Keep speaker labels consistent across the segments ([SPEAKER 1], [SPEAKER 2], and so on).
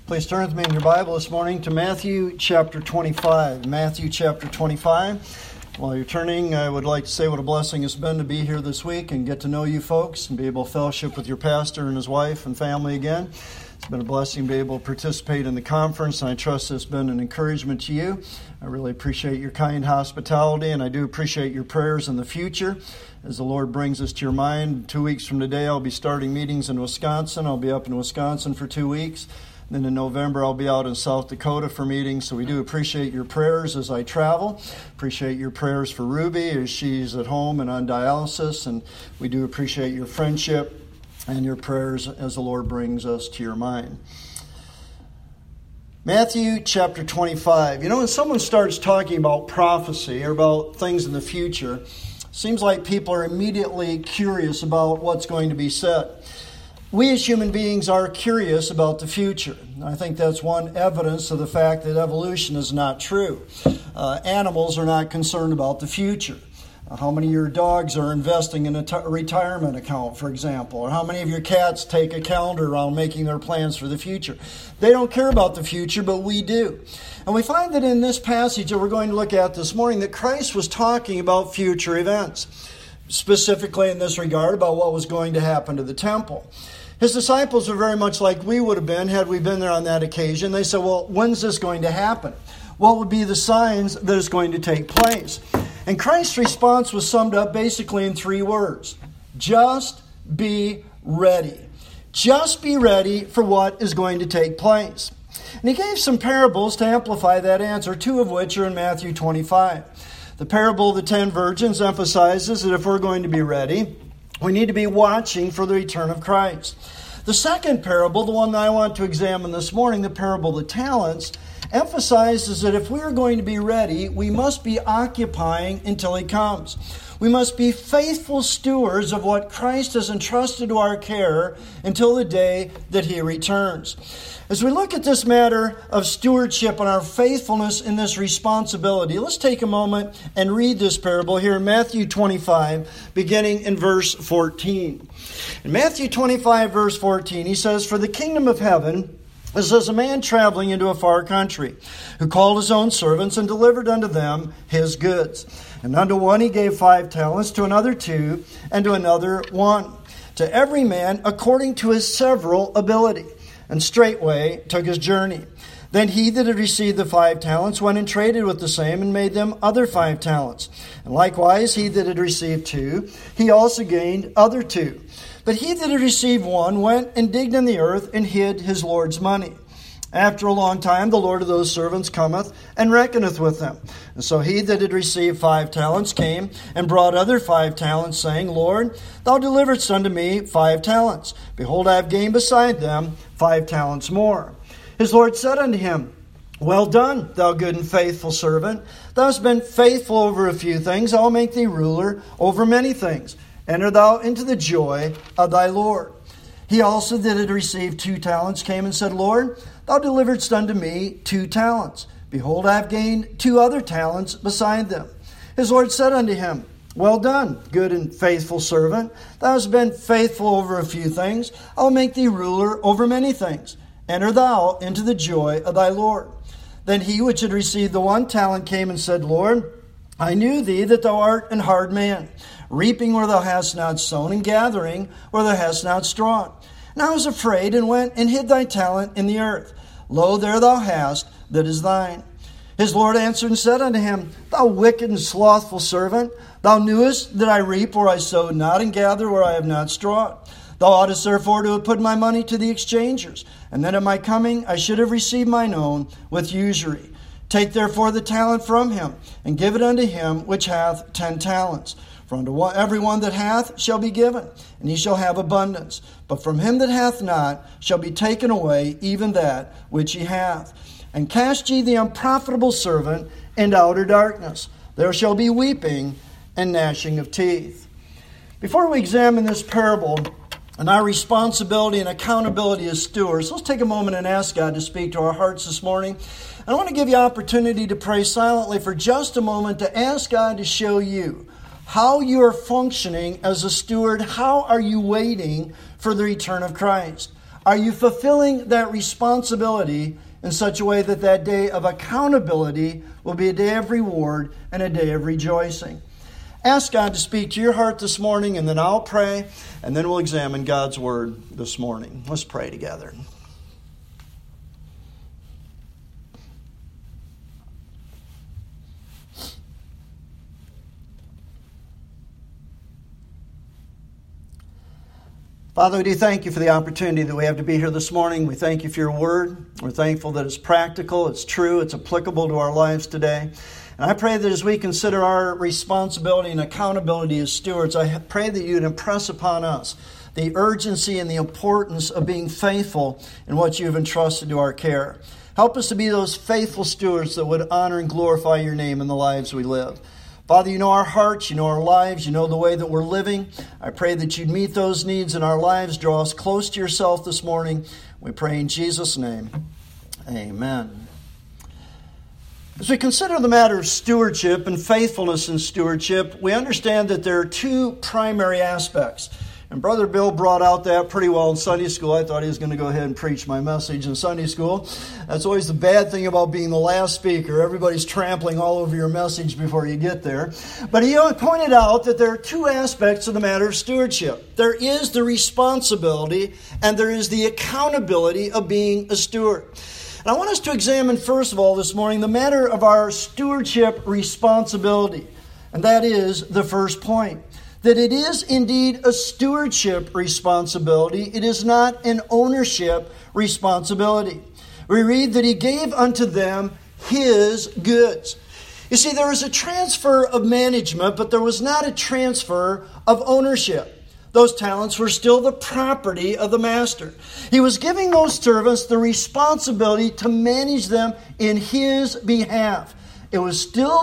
[SPEAKER 1] Please turn with me in your Bible this morning to Matthew chapter 25. Matthew chapter 25. While you're turning, I would like to say what a blessing it's been to be here this week and get to know you folks and be able to fellowship with your pastor and his wife and family again. It's been a blessing to be able to participate in the conference, and I trust it's been an encouragement to you. I really appreciate your kind hospitality, and I do appreciate your prayers in the future. As the Lord brings us to your mind, 2 weeks from today, I'll be starting meetings in Wisconsin. I'll be up in Wisconsin for 2 weeks. Then in November, I'll be out in South Dakota for meetings. So we do appreciate your prayers as I travel. Appreciate your prayers for Ruby as she's at home and on dialysis. And we do appreciate your friendship and your prayers as the Lord brings us to your mind. Matthew chapter 25. You know, when someone starts talking about prophecy or about things in the future, it seems like people are immediately curious about what's going to be said. We as human beings are curious about the future. I think that's one evidence of the fact that evolution is not true. Animals are not concerned about the future. How many of your dogs are investing in a retirement account, for example? Or how many of your cats take a calendar around making their plans for the future? They don't care about the future, but we do. And we find that in this passage that we're going to look at this morning that Christ was talking about future events, specifically in this regard about what was going to happen to the temple. His disciples were very much like we would have been had we been there on that occasion. They said, well, when's this going to happen? What would be the signs that it's going to take place? And Christ's response was summed up basically in 3 words. Just be ready. Just be ready for what is going to take place. And he gave some parables to amplify that answer, 2 of which are in Matthew 25. The parable of the 10 virgins emphasizes that if we're going to be ready, we need to be watching for the return of Christ. The second parable, the one that I want to examine this morning, the parable of the talents, emphasizes that if we are going to be ready, we must be occupying until He comes. We must be faithful stewards of what Christ has entrusted to our care until the day that He returns. As we look at this matter of stewardship and our faithfulness in this responsibility, let's take a moment and read this parable here in Matthew 25, beginning in verse 14. In Matthew 25, verse 14, he says, "For the kingdom of heaven is as a man traveling into a far country, who called his own servants and delivered unto them his goods. And unto one he gave 5 talents, to another 2, and to another 1, to every man according to his several ability. And straightway took his journey. Then he that had received the 5 talents went and traded with the same, and made them other 5 talents. And likewise he that had received 2, he also gained other 2. But he that had received 1 went and digged in the earth, and hid his Lord's money. After a long time, the Lord of those servants cometh and reckoneth with them. And so he that had received 5 talents came and brought other 5 talents, saying, Lord, thou deliveredst unto me 5 talents. Behold, I have gained beside them 5 talents more. His Lord said unto him, Well done, thou good and faithful servant. Thou hast been faithful over a few things. I will make thee ruler over many things. Enter thou into the joy of thy Lord. He also that had received 2 talents came and said, Lord, thou deliveredst unto me 2 talents. Behold, I have gained 2 other talents beside them. His Lord said unto him, Well done, good and faithful servant. Thou hast been faithful over a few things. I will make thee ruler over many things. Enter thou into the joy of thy Lord. Then he which had received the 1 talent came and said, Lord, I knew thee that thou art an hard man, reaping where thou hast not sown, and gathering where thou hast not strawed. And I was afraid, and went and hid thy talent in the earth. Lo, there thou hast that is thine. His Lord answered and said unto him, Thou wicked and slothful servant, thou knewest that I reap where I sowed not, and gather where I have not strawed. Thou oughtest therefore to have put my money to the exchangers, and then at my coming I should have received mine own with usury. Take therefore the talent from him, and give it unto him which hath 10 talents. For unto every one that hath shall be given, and he shall have abundance. But from him that hath not shall be taken away even that which he hath. And cast ye the unprofitable servant into outer darkness. There shall be weeping and gnashing of teeth." Before we examine this parable and our responsibility and accountability as stewards, let's take a moment and ask God to speak to our hearts this morning. I want to give you opportunity to pray silently for just a moment to ask God to show you how you are functioning as a steward. How are you waiting for the return of Christ? Are you fulfilling that responsibility in such a way that that day of accountability will be a day of reward and a day of rejoicing? Ask God to speak to your heart this morning, and then I'll pray, and then we'll examine God's Word this morning. Let's pray together. Father, we do thank you for the opportunity that we have to be here this morning. We thank you for your word. We're thankful that it's practical, it's true, it's applicable to our lives today. And I pray that as we consider our responsibility and accountability as stewards, I pray that you'd impress upon us the urgency and the importance of being faithful in what you've entrusted to our care. Help us to be those faithful stewards that would honor and glorify your name in the lives we live. Father, you know our hearts, you know our lives, you know the way that we're living. I pray that you'd meet those needs in our lives, draw us close to yourself this morning. We pray in Jesus' name. Amen. As we consider the matter of stewardship and faithfulness in stewardship, we understand that there are two primary aspects. And Brother Bill brought out that pretty well in Sunday school. I thought he was going to go ahead and preach my message in Sunday school. That's always the bad thing about being the last speaker. Everybody's trampling all over your message before you get there. But he pointed out that there are two aspects of the matter of stewardship. There is the responsibility and there is the accountability of being a steward. And I want us to examine, first of all, this morning, the matter of our stewardship responsibility. And that is the first point. That it is indeed a stewardship responsibility. It is not an ownership responsibility. We read that he gave unto them his goods. You see, there was a transfer of management, but there was not a transfer of ownership. Those talents were still the property of the master. He was giving those servants the responsibility to manage them in his behalf. It was still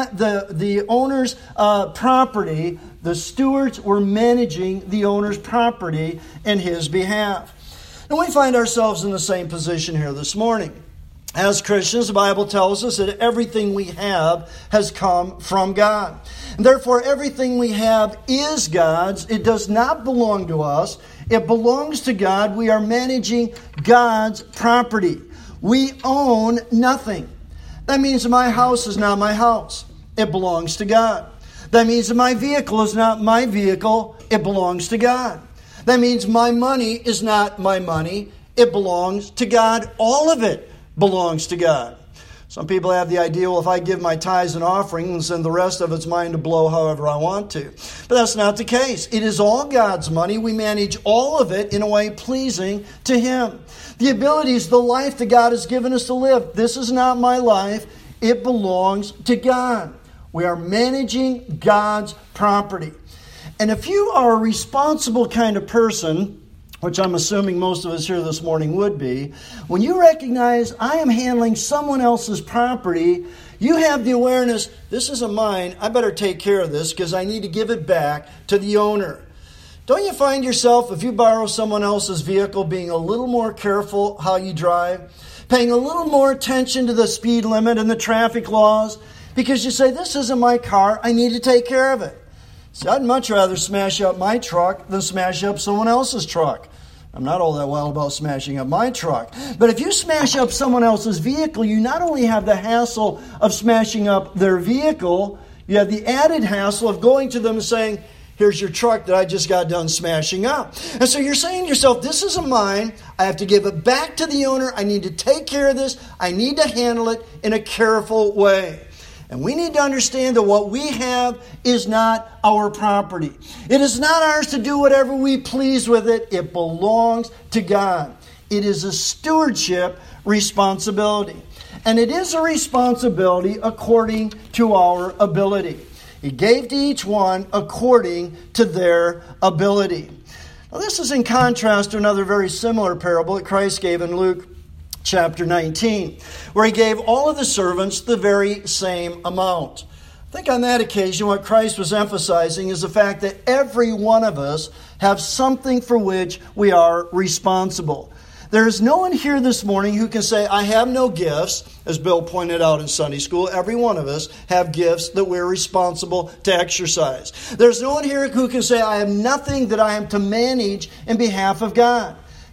[SPEAKER 1] the owner's property. The stewards were managing the owner's property in his behalf. And we find ourselves in the same position here this morning. As Christians, the Bible tells us that everything we have has come from God. And therefore, everything we have is God's. It does not belong to us. It belongs to God. We are managing God's property. We own nothing. That means that my house is not my house. It belongs to God. That means that my vehicle is not my vehicle. It belongs to God. That means my money is not my money. It belongs to God. All of it belongs to God. Some people have the idea, well, if I give my tithes and offerings, then the rest of it's mine to blow however I want to. But that's not the case. It is all God's money. We manage all of it in a way pleasing to Him. The abilities, the life that God has given us to live, this is not my life. It belongs to God. We are managing God's property. And if you are a responsible kind of person, which I'm assuming most of us here this morning would be, when you recognize I am handling someone else's property, you have the awareness, this isn't mine, I better take care of this because I need to give it back to the owner. Don't you find yourself, if you borrow someone else's vehicle, being a little more careful how you drive, paying a little more attention to the speed limit and the traffic laws, because you say, this isn't my car, I need to take care of it. See, I'd much rather smash up my truck than smash up someone else's truck. I'm not all that wild about smashing up my truck. But if you smash up someone else's vehicle, you not only have the hassle of smashing up their vehicle, you have the added hassle of going to them and saying, here's your truck that I just got done smashing up. And so you're saying to yourself, this isn't mine. I have to give it back to the owner. I need to take care of this. I need to handle it in a careful way. And we need to understand that what we have is not our property. It is not ours to do whatever we please with it. It belongs to God. It is a stewardship responsibility. And it is a responsibility according to our ability. He gave to each one according to their ability. Now, this is in contrast to another very similar parable that Christ gave in Luke chapter 19, where He gave all of the servants the very same amount. I think on that occasion what Christ was emphasizing is the fact that every one of us have something for which we are responsible. There is no one here this morning who can say, I have no gifts. As Bill pointed out in Sunday school, every one of us have gifts that we're responsible to exercise. There's no one here who can say, I have nothing that I am to manage in behalf of God.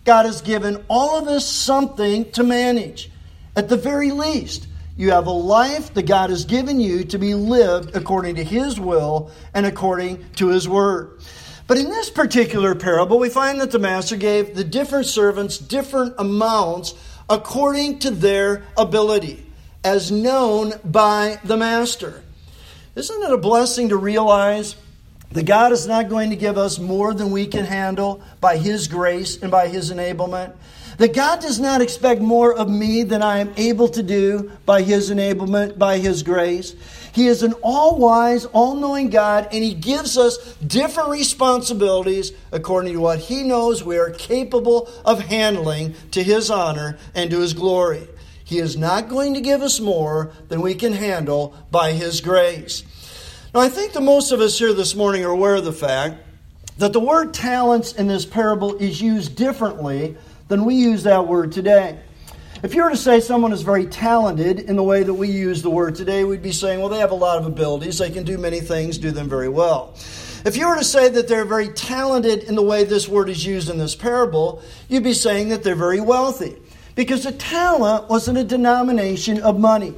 [SPEAKER 1] God has given all of us something to manage. At the very least, you have a life that God has given you to be lived according to His will and according to His word. But in this particular parable, we find that the master gave the different servants different amounts according to their ability, as known by the master. Isn't it a blessing to realize that God is not going to give us more than we can handle by His grace and by His enablement? That God does not expect more of me than I am able to do by His enablement, by His grace. He is an all-wise, all-knowing God, and He gives us different responsibilities according to what He knows we are capable of handling to His honor and to His glory. He is not going to give us more than we can handle by His grace. Now, I think that most of us here this morning are aware of the fact that the word talents in this parable is used differently than we use that word today. If you were to say someone is very talented in the way that we use the word today, we'd be saying, well, they have a lot of abilities. They can do many things, do them very well. If you were to say that they're very talented in the way this word is used in this parable, you'd be saying that they're very wealthy. Because a talent wasn't a denomination of money.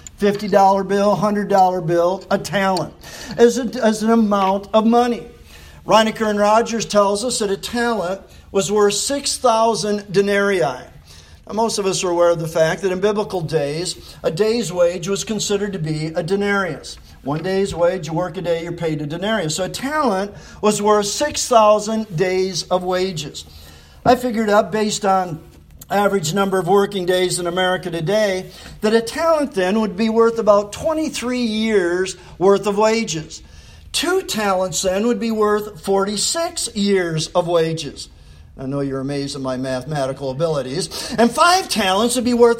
[SPEAKER 1] $50 bill, $100 bill, a talent as an amount of money. Reinecker and Rogers tells us that a talent was worth 6,000 denarii. Now, most of us are aware of the fact that in biblical days, a day's wage was considered to be a denarius. 1 day's wage, you work a day, you're paid a denarius. So a talent was worth 6,000 days of wages. I figured out, based on average number of working days in America today, that a talent then would be worth about 23 years worth of wages. 2 talents then would be worth 46 years of wages. I know you're amazed at my mathematical abilities. And 5 talents would be worth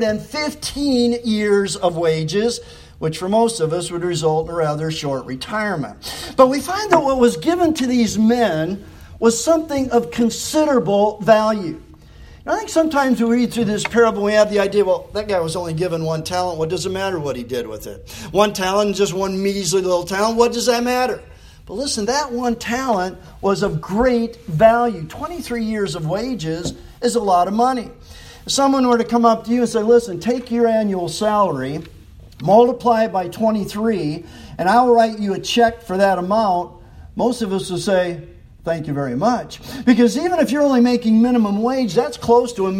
[SPEAKER 1] 115 years of wages, which for most of us would result in a rather short retirement. But we find that what was given to these men was something of considerable value. I think sometimes we read through this parable, we have the idea, well, that guy was only given 1 talent. What does it matter what he did with it? 1 talent, just one measly little talent. What does that matter? But listen, that 1 talent was of great value. 23 years of wages is a lot of money. If someone were to come up to you and say, listen, take your annual salary, multiply it by 23, and I will write you a check for that amount, most of us will say, thank you very much. Because even if you're only making minimum wage, that's close to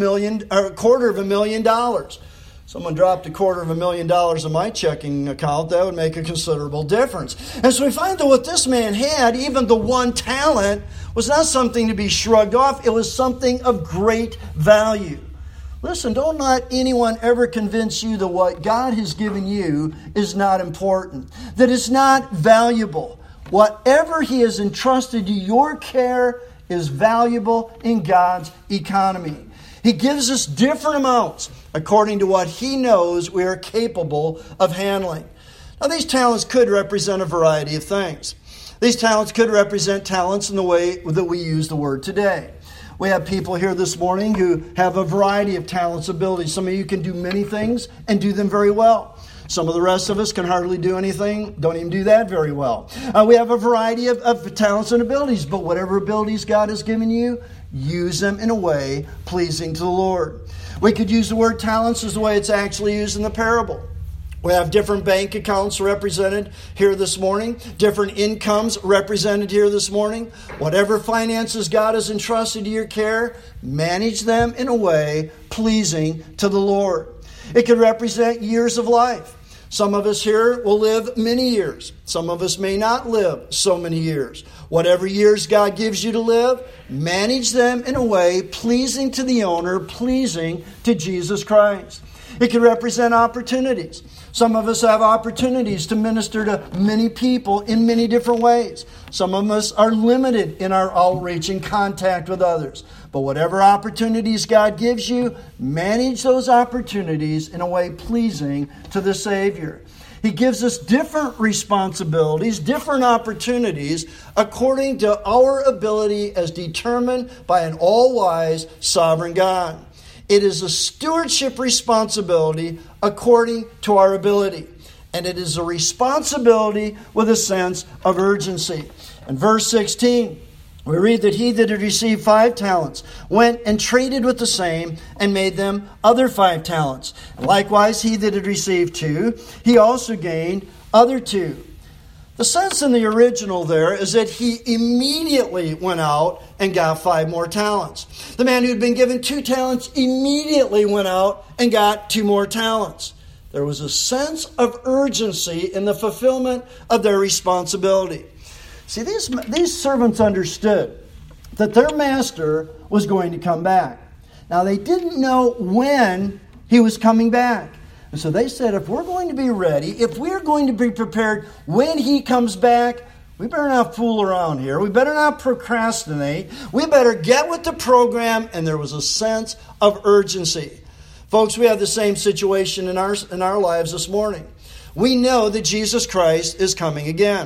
[SPEAKER 1] $250,000. Someone dropped $250,000 in my checking account, that would make a considerable difference. And so we find that what this man had, even the 1 talent, was not something to be shrugged off. It was something of great value. Listen, don't let anyone ever convince you that what God has given you is not important, that it's not valuable. Whatever He has entrusted to your care is valuable in God's economy. He gives us different amounts according to what He knows we are capable of handling. Now, these talents could represent a variety of things. These talents could represent talents in the way that we use the word today. We have people here this morning who have a variety of talents, abilities. Some of you can do many things and do them very well. Some of the rest of us can hardly do anything, don't even do that very well. We have a variety of talents and abilities, but whatever abilities God has given you, use them in a way pleasing to the Lord. We could use the word talents as the way it's actually used in the parable. We have different bank accounts represented here this morning, different incomes represented here this morning. Whatever finances God has entrusted to your care, manage them in a way pleasing to the Lord. It could represent years of life. Some of us here will live many years. Some of us may not live so many years. Whatever years God gives you to live, manage them in a way pleasing to the owner, pleasing to Jesus Christ. It could represent opportunities. Some of us have opportunities to minister to many people in many different ways. Some of us are limited in our outreach and contact with others. But whatever opportunities God gives you, manage those opportunities in a way pleasing to the Savior. He gives us different responsibilities, different opportunities, according to our ability as determined by an all-wise, sovereign God. It is a stewardship responsibility according to our ability. And it is a responsibility with a sense of urgency. In verse 16, We read that he that had received 5 talents went and traded with the same and made them other 5 talents. Likewise, he that had received 2, he also gained other 2. The sense in the original there is that he immediately went out and got 5 more talents. The man who had been given 2 talents immediately went out and got 2 more talents. There was a sense of urgency in the fulfillment of their responsibility. See, these servants understood that their master was going to come back. Now, they didn't know when he was coming back. And so they said, if we're going to be ready, if we're going to be prepared when he comes back, we better not fool around here. We better not procrastinate. We better get with the program. And there was a sense of urgency. Folks, we have the same situation in our lives this morning. We know that Jesus Christ is coming again.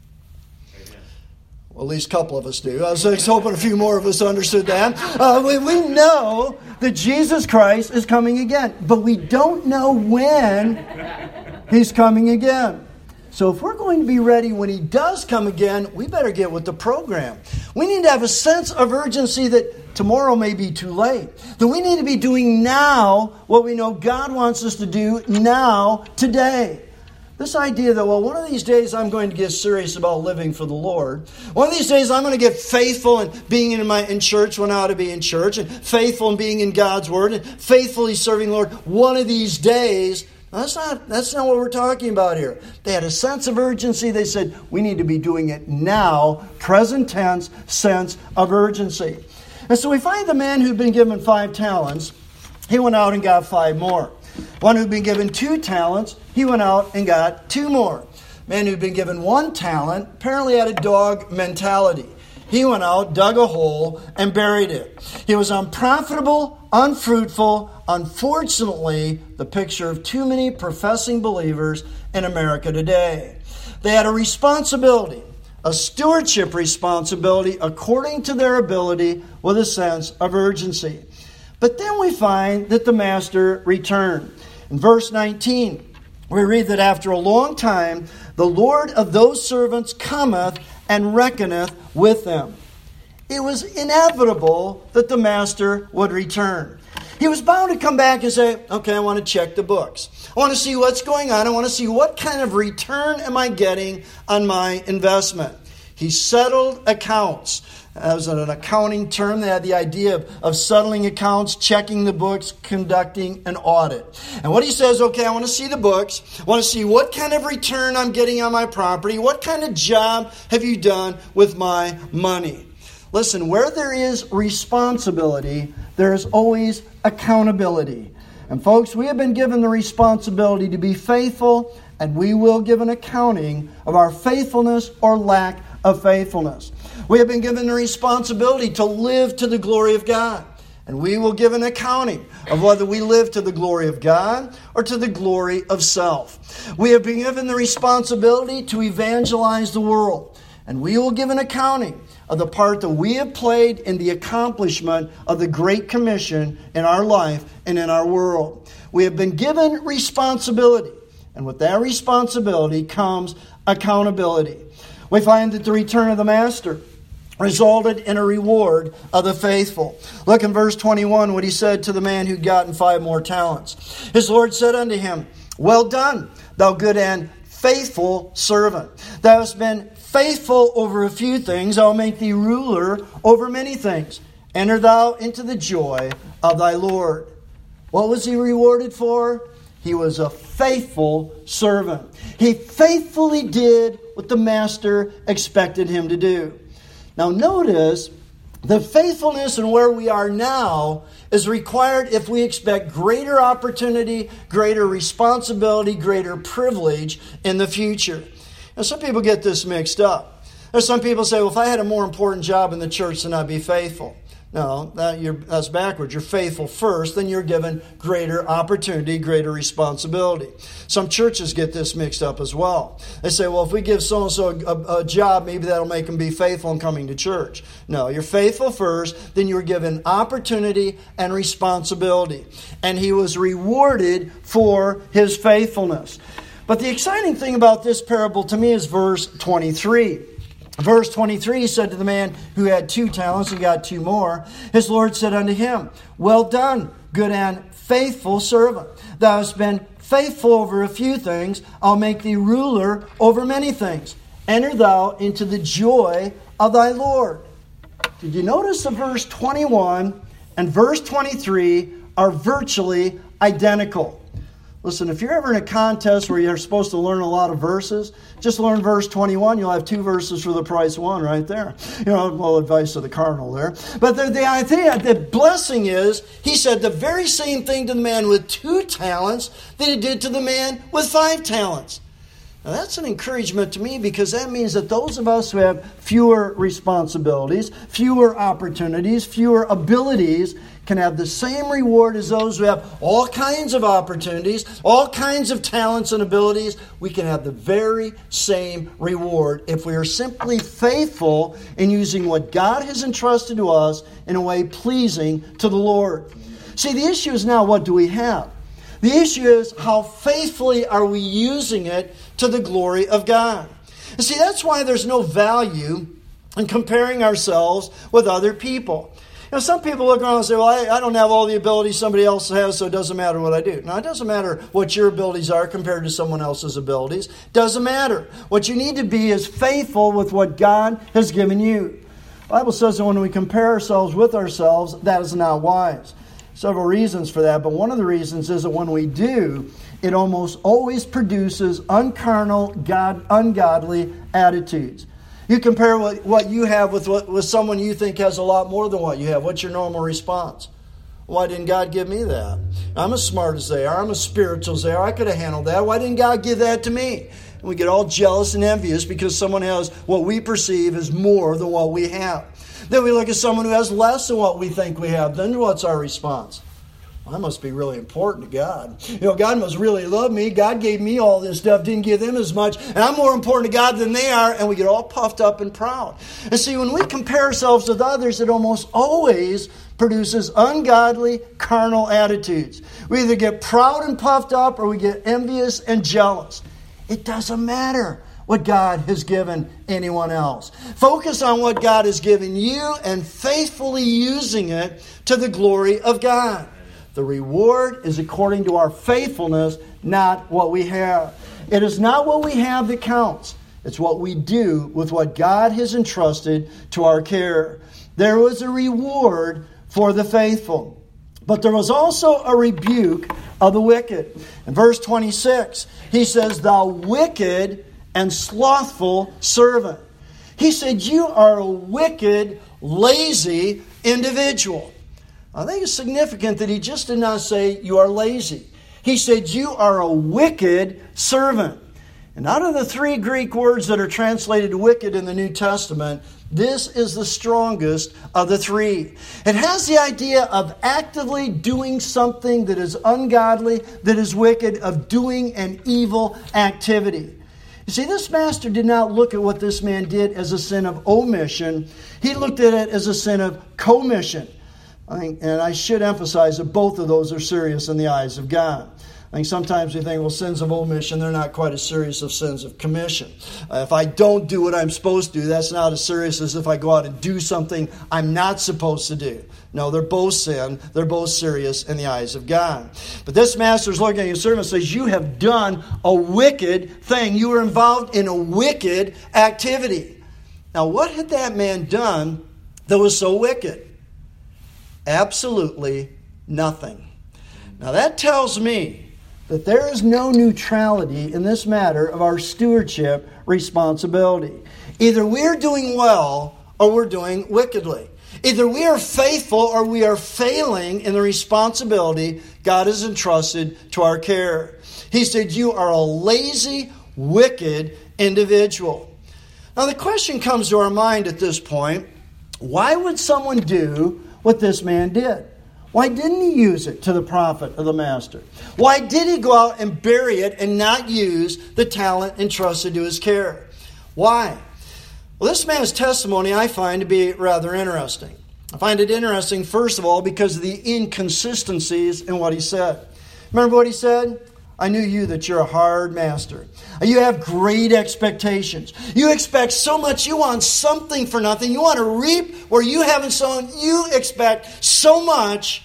[SPEAKER 1] Well, at least a couple of us do. I was hoping a few more of us understood that. We know that Jesus Christ is coming again. But we don't know when he's coming again. So if we're going to be ready when he does come again, we better get with the program. We need to have a sense of urgency that tomorrow may be too late. That we need to be doing now what we know God wants us to do now, today. This idea that, well, one of these days I'm going to get serious about living for the Lord. One of these days I'm going to get faithful in being in church when I ought to be in church, and faithful in being in God's Word, and faithfully serving the Lord. One of these days, that's not what we're talking about here. They had a sense of urgency. They said, we need to be doing it now, present tense, sense of urgency. And so we find the man who'd been given 5 talents, he went out and got 5 more. One who'd been given 2 talents, he went out and got 2 more. Man who'd been given 1 talent apparently had a dog mentality. He went out, dug a hole, and buried it. He was unprofitable, unfruitful, unfortunately, the picture of too many professing believers in America today. They had a responsibility, a stewardship responsibility according to their ability with a sense of urgency. But then we find that the master returned. In verse 19, we read that after a long time, the Lord of those servants cometh and reckoneth with them. It was inevitable that the master would return. He was bound to come back and say, okay, I want to check the books. I want to see what's going on. I want to see what kind of return am I getting on my investment. He settled accounts. That was an accounting term. They had the idea of settling accounts, checking the books, conducting an audit. And what he says, okay, I want to see the books. I want to see what kind of return I'm getting on my property. What kind of job have you done with my money? Listen, where there is responsibility, there is always accountability. And folks, we have been given the responsibility to be faithful, and we will give an accounting of our faithfulness or lack of faithfulness. We have been given the responsibility to live to the glory of God. And we will give an accounting of whether we live to the glory of God or to the glory of self. We have been given the responsibility to evangelize the world. And we will give an accounting of the part that we have played in the accomplishment of the Great Commission in our life and in our world. We have been given responsibility. And with that responsibility comes accountability. We find that the return of the master resulted in a reward of the faithful. Look in verse 21 what he said to the man who'd gotten 5 more talents. His Lord said unto him, well done, thou good and faithful servant. Thou hast been faithful over a few things. I'll make thee ruler over many things. Enter thou into the joy of thy Lord. What was he rewarded for? He was a faithful servant. He faithfully did what the master expected him to do. Now notice, the faithfulness and where we are now is required if we expect greater opportunity, greater responsibility, greater privilege in the future. Now some people get this mixed up. There's some people say, well, if I had a more important job in the church, then I'd be faithful. No, that's backwards. You're faithful first, then you're given greater opportunity, greater responsibility. Some churches get this mixed up as well. They say, well, if we give so-and-so a job, maybe that'll make them be faithful in coming to church. No, you're faithful first, then you're given opportunity and responsibility. And he was rewarded for his faithfulness. But the exciting thing about this parable to me is verse 23. Verse 23, he said to the man who had 2 talents and got 2 more, his Lord said unto him, Well done, good and faithful servant. Thou hast been faithful over a few things. I'll make thee ruler over many things. Enter thou into the joy of thy Lord. Did you notice that verse 21 and verse 23 are virtually identical? Listen, if you're ever in a contest where you're supposed to learn a lot of verses, just learn verse 21. You'll have 2 verses for the price of 1 right there. You know, well, advice of the cardinal there. But the idea, the blessing is, he said the very same thing to the man with 2 talents that he did to the man with 5 talents. Now, that's an encouragement to me, because that means that those of us who have fewer responsibilities, fewer opportunities, fewer abilities, can have the same reward as those who have all kinds of opportunities, all kinds of talents and abilities. We can have the very same reward if we are simply faithful in using what God has entrusted to us in a way pleasing to the Lord. See, the issue is now, what do we have? The issue is, how faithfully are we using it to the glory of God? And see, that's why there's no value in comparing ourselves with other people. You know, some people look around and say, well, I don't have all the abilities somebody else has, so it doesn't matter what I do. Now, it doesn't matter what your abilities are compared to someone else's abilities. It doesn't matter. What you need to be is faithful with what God has given you. The Bible says that when we compare ourselves with ourselves, that is not wise. Several reasons for that, but one of the reasons is that when we do, it almost always produces uncarnal, ungodly attitudes. You compare what you have with someone you think has a lot more than what you have. What's your normal response? Why didn't God give me that? I'm as smart as they are. I'm as spiritual as they are. I could have handled that. Why didn't God give that to me? And we get all jealous and envious because someone has what we perceive as more than what we have. Then we look at someone who has less than what we think we have. Then what's our response? Well, I must be really important to God. You know, God must really love me. God gave me all this stuff, didn't give them as much. And I'm more important to God than they are. And we get all puffed up and proud. And see, when we compare ourselves with others, it almost always produces ungodly, carnal attitudes. We either get proud and puffed up, or we get envious and jealous. It doesn't matter what God has given anyone else. Focus on what God has given you and faithfully using it to the glory of God. The reward is according to our faithfulness, not what we have. It is not what we have that counts. It's what we do with what God has entrusted to our care. There was a reward for the faithful, but there was also a rebuke of the wicked. In verse 26, he says, Thou wicked and slothful servant. He said, you are a wicked, lazy individual. I think it's significant that he just did not say you are lazy. He said you are a wicked servant. And out of the 3 Greek words that are translated wicked in the New Testament, this is the strongest of the 3. It has the idea of actively doing something that is ungodly, that is wicked, of doing an evil activity. You see, this master did not look at what this man did as a sin of omission. He looked at it as a sin of commission. And I should emphasize that both of those are serious in the eyes of God. I think sometimes we think, well, sins of omission, they're not quite as serious as sins of commission. If I don't do what I'm supposed to do, that's not as serious as if I go out and do something I'm not supposed to do. No, they're both sin. They're both serious in the eyes of God. But this master's looking at his servant and says, you have done a wicked thing. You were involved in a wicked activity. Now, what had that man done that was so wicked? Absolutely nothing. Now, that tells me that there is no neutrality in this matter of our stewardship responsibility. Either we're doing well or we're doing wickedly. Either we are faithful or we are failing in the responsibility God has entrusted to our care. He said, you are a lazy, wicked individual. Now the question comes to our mind at this point, why would someone do what this man did? Why didn't he use it to the profit of the master? Why did he go out and bury it and not use the talent entrusted to his care? Why? Well, this man's testimony I find to be rather interesting. I find it interesting, first of all, because of the inconsistencies in what he said. Remember what he said? I knew you that you're a hard master. You have great expectations. You expect so much. You want something for nothing. You want to reap where you haven't sown. You expect so much.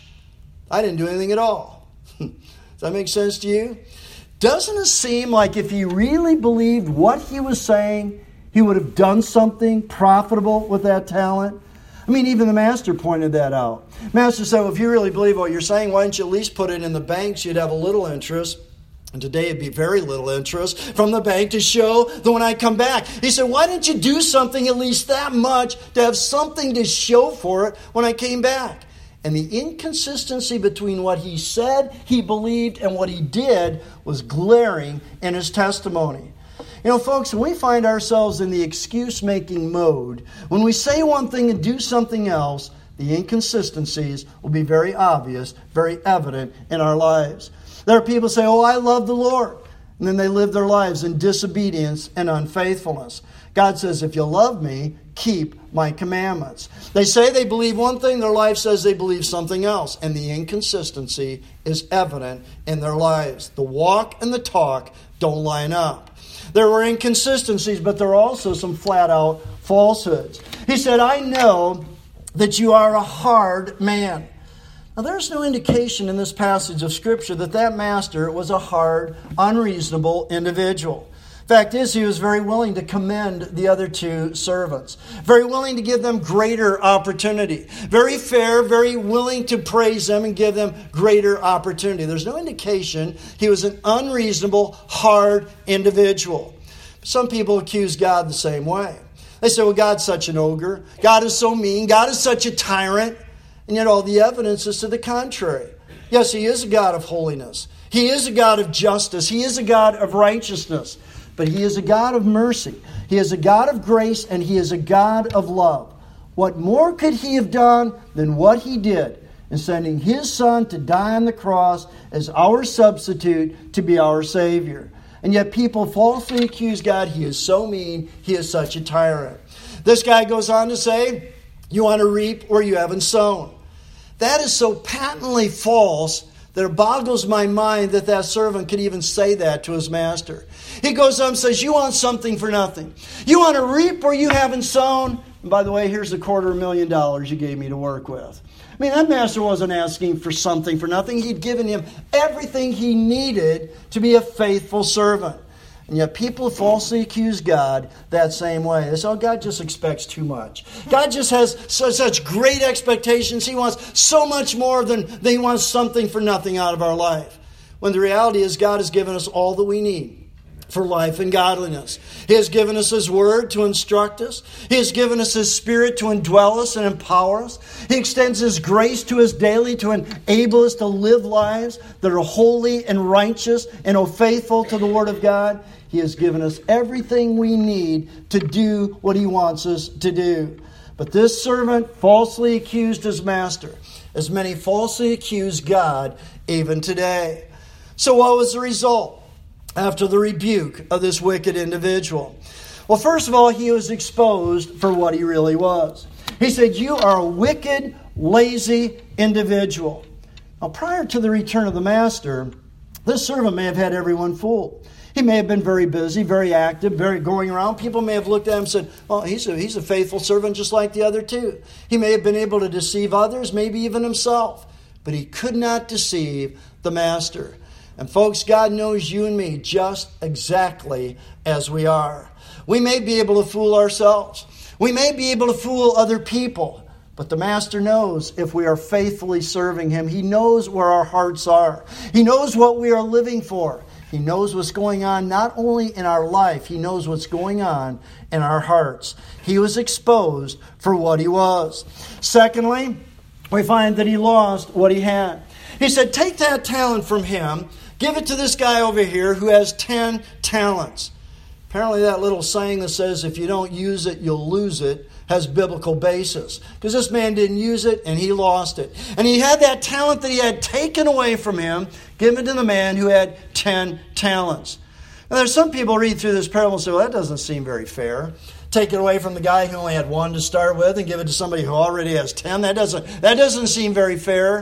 [SPEAKER 1] I didn't do anything at all. Does that make sense to you? Doesn't it seem like if he really believed what he was saying, he would have done something profitable with that talent? I mean, even the master pointed that out. Master said, well, if you really believe what you're saying, why don't you at least put it in the banks? You'd have a little interest. And today it'd be very little interest from the bank to show that when I come back. He said, why didn't you do something at least that much to have something to show for it when I came back? And the inconsistency between what he said he believed and what he did was glaring in his testimony. You know, folks, when we find ourselves in the excuse-making mode, when we say one thing and do something else, the inconsistencies will be very obvious, very evident in our lives. There are people who say, oh, I love the Lord. And then they live their lives in disobedience and unfaithfulness. God says, if you love me, keep my commandments. They say they believe one thing, their life says they believe something else. And the inconsistency is evident in their lives. The walk and the talk don't line up. There were inconsistencies, but there are also some flat-out falsehoods. He said, I know that you are a hard man. Now, there's no indication in this passage of Scripture that that master was a hard, unreasonable individual. Fact is, he was very willing to commend the other two servants, very willing to give them greater opportunity, very fair, very willing to praise them and give them greater opportunity. There's no indication he was an unreasonable, hard individual. Some people accuse God the same way. They say, well, God's such an ogre. God is so mean. God is such a tyrant. And yet all the evidence is to the contrary. Yes, he is a God of holiness. He is a God of justice. He is a God of righteousness. But he is a God of mercy. He is a God of grace, and he is a God of love. What more could he have done than what he did in sending his Son to die on the cross as our substitute to be our Savior? And yet people falsely accuse God. He is so mean. He is such a tyrant. This guy goes on to say, you want to reap where you haven't sown. That is so patently false that it boggles my mind that that servant could even say that to his master. He goes on and says, you want something for nothing. You want to reap where you haven't sown. And by the way, here's the $250,000 you gave me to work with. I mean, that master wasn't asking for something for nothing. He'd given him everything he needed to be a faithful servant. And yet people falsely accuse God that same way. They say, oh, God just expects too much. God just has such great expectations. He wants so much more than he wants something for nothing out of our life. When the reality is God has given us all that we need for life and godliness. He has given us His Word to instruct us. He has given us His Spirit to indwell us and empower us. He extends His grace to us daily to enable us to live lives that are holy and righteous and faithful to the Word of God. He has given us everything we need to do what He wants us to do. But this servant falsely accused his master, as many falsely accuse God even today. So what was the result after the rebuke of this wicked individual? Well, first of all, he was exposed for what he really was. He said, you are a wicked, lazy individual. Now, prior to the return of the master, this servant may have had everyone fooled. He may have been very busy, very active, very going around. People may have looked at him and said, well, he's a faithful servant just like the other two. He may have been able to deceive others, maybe even himself. But he could not deceive the master. And folks, God knows you and me just exactly as we are. We may be able to fool ourselves. We may be able to fool other people. But the Master knows if we are faithfully serving Him. He knows where our hearts are. He knows what we are living for. He knows what's going on not only in our life, He knows what's going on in our hearts. He was exposed for what he was. Secondly, we find that he lost what he had. He said, take that talent from him, give it to this guy over here who has 10 talents. Apparently that little saying that says if you don't use it, you'll lose it, has biblical basis. Because this man didn't use it and he lost it. And he had that talent that he had taken away from him, given to the man who had 10 talents. Now there's some people read through this parable and say, well, that doesn't seem very fair. Take it away from the guy who only had 1 to start with and give it to somebody who already has 10. That doesn't seem very fair.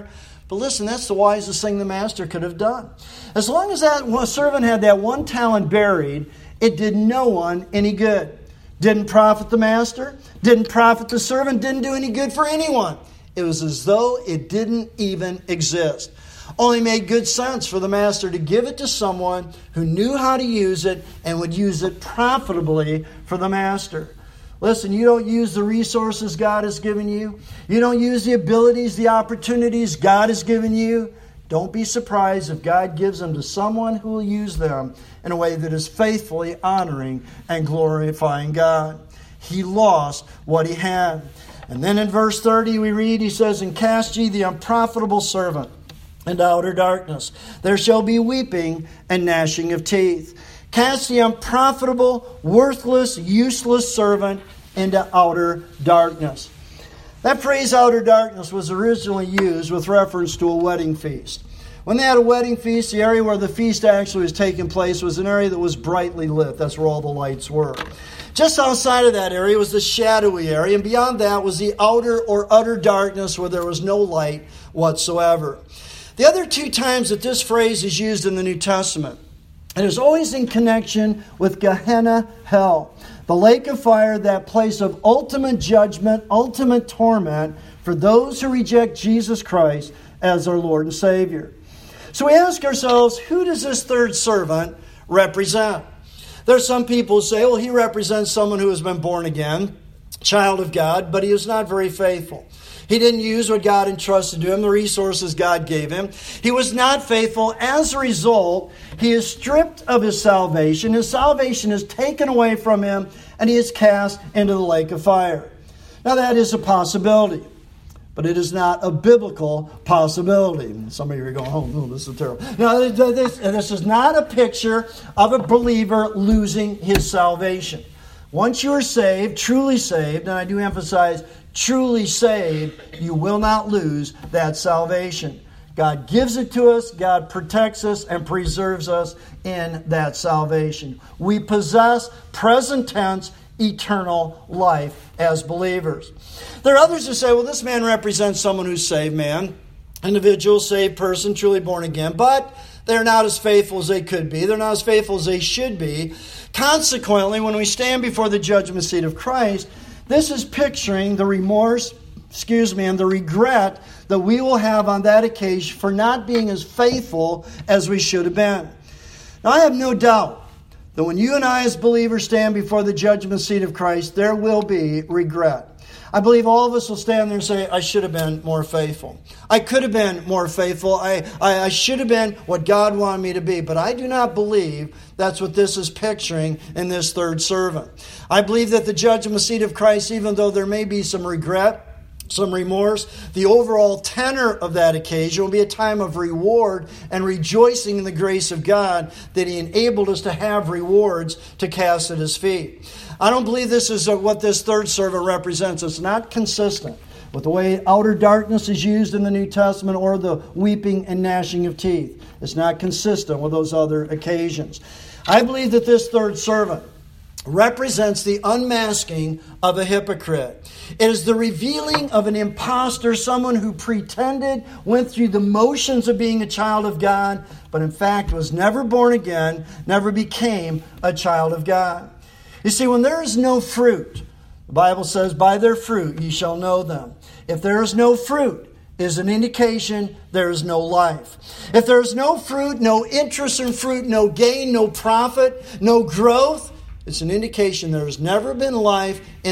[SPEAKER 1] But listen, that's the wisest thing the master could have done. As long as that servant had that 1 talent buried, it did no one any good. Didn't profit the master, didn't profit the servant, didn't do any good for anyone. It was as though it didn't even exist. Only made good sense for the master to give it to someone who knew how to use it and would use it profitably for the master. Listen, you don't use the resources God has given you. You don't use the abilities, the opportunities God has given you. Don't be surprised if God gives them to someone who will use them in a way that is faithfully honoring and glorifying God. He lost what he had. And then in verse 30 we read, he says, "And cast ye the unprofitable servant into outer darkness. There shall be weeping and gnashing of teeth." Cast the unprofitable, worthless, useless servant into outer darkness. That phrase, outer darkness, was originally used with reference to a wedding feast. When they had a wedding feast, the area where the feast actually was taking place was an area that was brightly lit. That's where all the lights were. Just outside of that area was the shadowy area, and beyond that was the outer or utter darkness where there was no light whatsoever. The other 2 times that this phrase is used in the New Testament, it is always in connection with Gehenna, hell, the lake of fire, that place of ultimate judgment, ultimate torment for those who reject Jesus Christ as our Lord and Savior. So we ask ourselves, who does this third servant represent? There are some people who say, well, he represents someone who has been born again, child of God, but he is not very faithful. He didn't use what God entrusted to him, the resources God gave him. He was not faithful. As a result, he is stripped of his salvation. His salvation is taken away from him, and he is cast into the lake of fire. Now, that is a possibility, but it is not a biblical possibility. Some of you are going, oh, this is terrible. No, this is not a picture of a believer losing his salvation. Once you are saved, truly saved, and I do emphasize truly saved, you will not lose that salvation. God gives it to us, God protects us and preserves us in that salvation. We possess, present tense, eternal life as believers. There are others who say, well, this man represents someone who's saved man, individual, saved person, truly born again, but they're not as faithful as they could be. They're not as faithful as they should be. Consequently, when we stand before the judgment seat of Christ, this is picturing the remorse, and the regret that we will have on that occasion for not being as faithful as we should have been. Now, I have no doubt that when you and I as believers stand before the judgment seat of Christ, there will be regret. I believe all of us will stand there and say, I should have been more faithful. I could have been more faithful. I should have been what God wanted me to be. But I do not believe that's what this is picturing in this third servant. I believe that the judgment seat of Christ, even though there may be some regret, some remorse, the overall tenor of that occasion will be a time of reward and rejoicing in the grace of God that He enabled us to have rewards to cast at His feet. I don't believe this is what this third servant represents. It's not consistent with the way outer darkness is used in the New Testament or the weeping and gnashing of teeth. It's not consistent with those other occasions. I believe that this third servant represents the unmasking of a hypocrite. It is the revealing of an impostor, someone who pretended, went through the motions of being a child of God, but in fact was never born again, never became a child of God. You see, when there is no fruit, the Bible says, by their fruit ye shall know them. If there is no fruit, it is an indication there is no life. If there is no fruit, no interest in fruit, no gain, no profit, no growth, it's an indication there has never been life in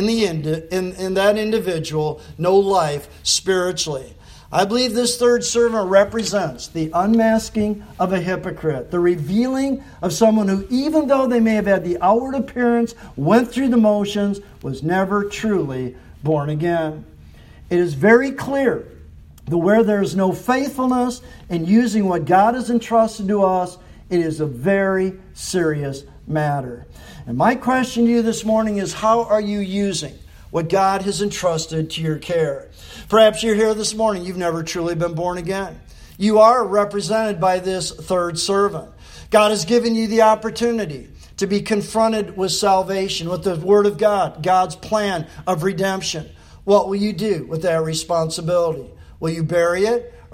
[SPEAKER 1] that individual, no life spiritually. I believe this third servant represents the unmasking of a hypocrite, the revealing of someone who, even though they may have had the outward appearance, went through the motions, was never truly born again. It is very clear that where there is no faithfulness in using what God has entrusted to us, it is a very serious matter. And my question to you this morning is, how are you using what God has entrusted to your care? Perhaps you're here this morning, you've never truly been born again. You are represented by this third servant. God has given you the opportunity to be confronted with salvation, with the Word of God, God's plan of redemption. What will you do with that responsibility? Will you bury it,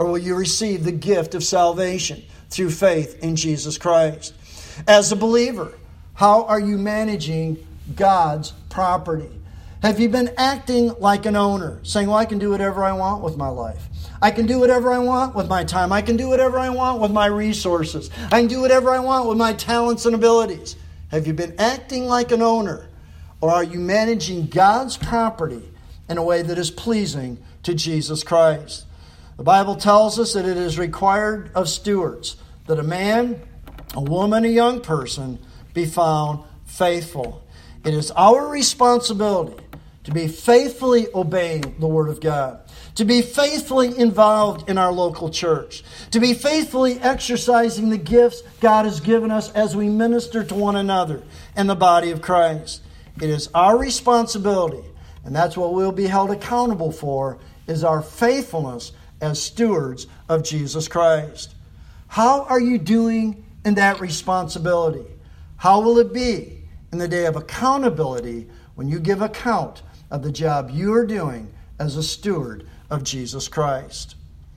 [SPEAKER 1] or will you receive the gift of salvation through faith in Jesus Christ? As a believer, how are you managing God's property? Have you been acting like an owner, saying, well, I can do whatever I want with my life. I can do whatever I want with my time. I can do whatever I want with my resources. I can do whatever I want with my talents and abilities. Have you been acting like an owner, or are you managing God's property in a way that is pleasing to Jesus Christ? The Bible tells us that it is required of stewards that a man, a woman, a young person be found faithful. It is our responsibility to be faithfully obeying the Word of God, to be faithfully involved in our local church, to be faithfully exercising the gifts God has given us as we minister to one another in the body of Christ. It is our responsibility, and that's what we'll be held accountable for, is our faithfulness as stewards of Jesus Christ. How are you doing in that responsibility? How will it be in the day of accountability when you give account of the job you are doing as a steward of Jesus Christ?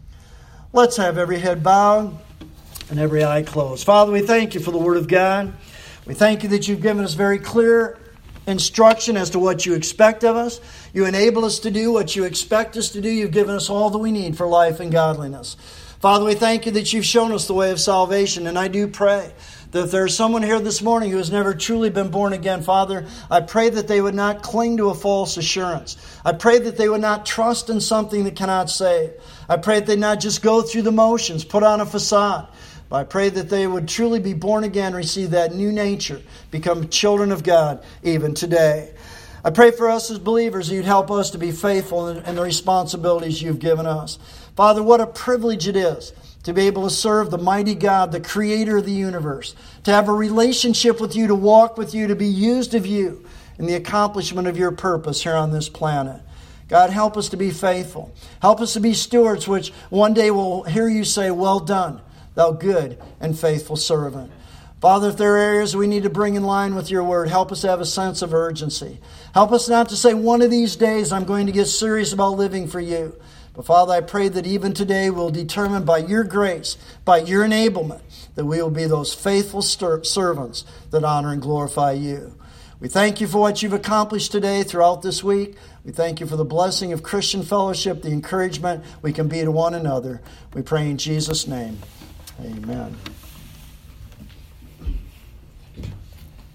[SPEAKER 1] Let's have every head bowed and every eye closed. Father, we thank you for the Word of God. We thank you that you've given us very clear instruction as to what you expect of us. You enable us to do what you expect us to do. You've given us all that we need for life and godliness. Father, we thank you that you've shown us the way of salvation, and I do pray that if there's someone here this morning who has never truly been born again, Father, I pray that they would not cling to a false assurance. I pray that they would not trust in something that cannot save. I pray that they not just go through the motions, put on a facade. But I pray that they would truly be born again, receive that new nature, become children of God even today. I pray for us as believers that you'd help us to be faithful in the responsibilities you've given us. Father, what a privilege it is to be able to serve the mighty God, the creator of the universe, to have a relationship with you, to walk with you, to be used of you in the accomplishment of your purpose here on this planet. God, help us to be faithful. Help us to be stewards, which one day we'll hear you say, well done, thou good and faithful servant. Father, if there are areas we need to bring in line with your word, help us to have a sense of urgency. Help us not to say, one of these days I'm going to get serious about living for you. But Father, I pray that even today we'll determine by your grace, by your enablement, that we will be those faithful servants that honor and glorify you. We thank you for what you've accomplished today throughout this week. We thank you for the blessing of Christian fellowship, the encouragement we can be to one another. We pray in Jesus' name. Amen.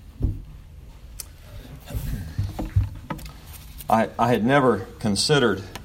[SPEAKER 2] I had never considered